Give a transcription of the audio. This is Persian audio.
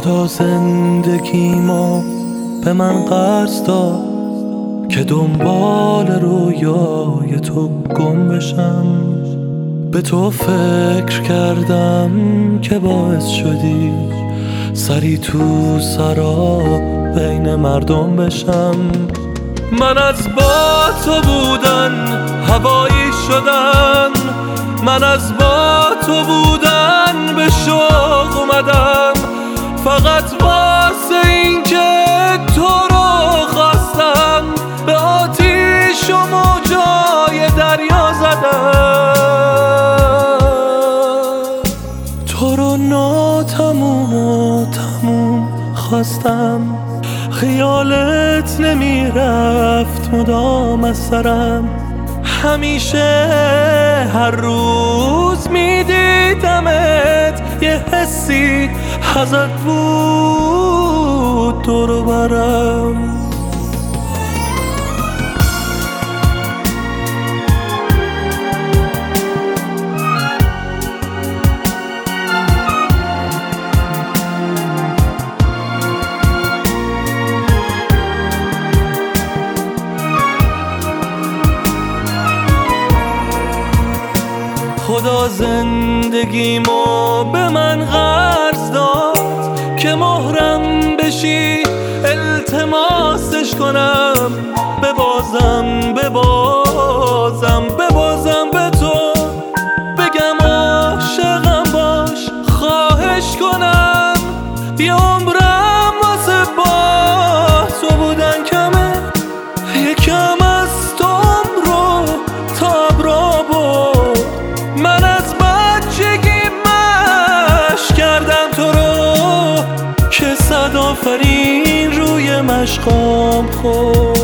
خدا زندگیمو به من قرض داد که دنبال رویای تو گم بشم. به تو فکر کردم که باعث شدی سری تو سرا بین مردم بشم. من از با تو بودن هوایی شدم، من از با تو بودن به شوق اومدم، فقط واسه این که تو رو خواستم به آتیش و موجای دریا زدم. تو رو ناتموم و تموم خواستم، خیالت نمیرفت مدام از سرم، همیشه هر روز میدیدمت، یه حسی ازت بود دور و برم. خدا زندگیمو به من قرض داد که مهرم بشی التماسش کنم، ببازم به تو بگم عاشقم باش، خواهش کنم یه عمرم واسه با تو بودن کمه، یکم از تو عمرو تا ابرا برد. من از بچگی مشق کردم تو رو که صد آفرین روی مشقام خورد.